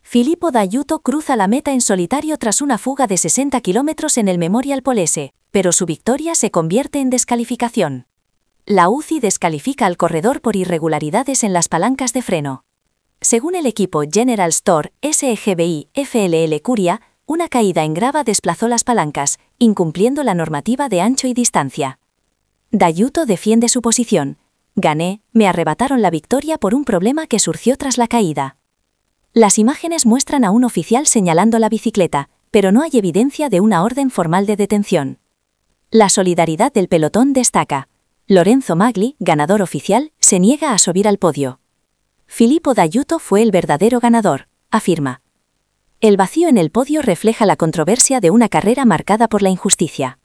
Filippo D'Aiuto cruza la meta en solitario tras una fuga de 60 kilómetros en el Memorial Polese, pero su victoria se convierte en descalificación. La UCI descalifica al corredor por irregularidades en las palancas de freno. Según el equipo General Store, SEGBI, FLL Curia, una caída en grava desplazó las palancas, incumpliendo la normativa de ancho y distancia. D'Aiuto defiende su posición. Gané, me arrebataron la victoria por un problema que surgió tras la caída. Las imágenes muestran a un oficial señalando la bicicleta, pero no hay evidencia de una orden formal de detención. La solidaridad del pelotón destaca. Lorenzo Magli, ganador oficial, se niega a subir al podio. Filippo D'Aiuto fue el verdadero ganador, afirma. El vacío en el podio refleja la controversia de una carrera marcada por la injusticia.